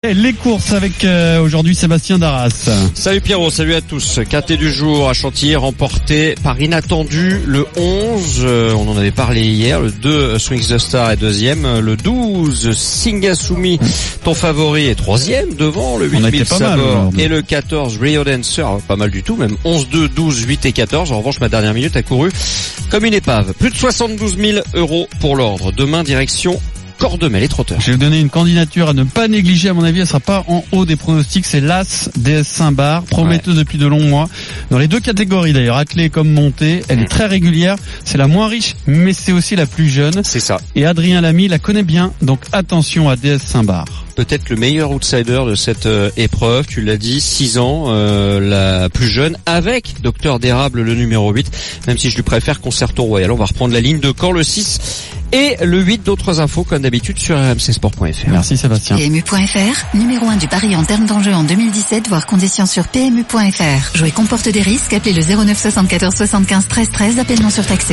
Les courses avec aujourd'hui Sébastien Darras. Salut Pierrot, salut à tous. Quintet du jour à Chantilly, remporté par Inattendu, le 11, on en avait parlé hier, le 2 Swings the Star est deuxième, le 12 Singasumi, ton favori, est troisième devant, le 8 Mille Sabor et le 14 Rio Dancer, pas mal du tout, même 11, 2, 12, 8 et 14. En revanche, ma dernière minute a couru comme une épave. Plus de 72 000 € pour l'ordre. Demain, direction Cordemais, les trotteurs. Je vais vous donner une candidature à ne pas négliger, à mon avis, elle sera pas en haut des pronostics, c'est l'As DS Saint-Bar, prometteuse depuis de longs mois, dans les deux catégories d'ailleurs, attelée comme montée, elle est très régulière, c'est la moins riche, mais c'est aussi la plus jeune. C'est ça. Et Adrien Lamy la connaît bien, donc attention à DS Saint-Bar. Peut-être le meilleur outsider de cette épreuve, tu l'as dit, 6 ans, la plus jeune, avec Docteur d'Érable, le numéro 8, même si je lui préfère Concerto Royal. On va reprendre la ligne de Caen, le 6 et le 8, d'autres infos comme d'habitude sur rmcsport.fr. Merci Sébastien. PMU.fr, numéro 1 du pari en termes d'enjeu en 2017, voire conditions sur PMU.fr. Jouer comporte des risques, appelez le 09 74 75 13 13, appel non surtaxé.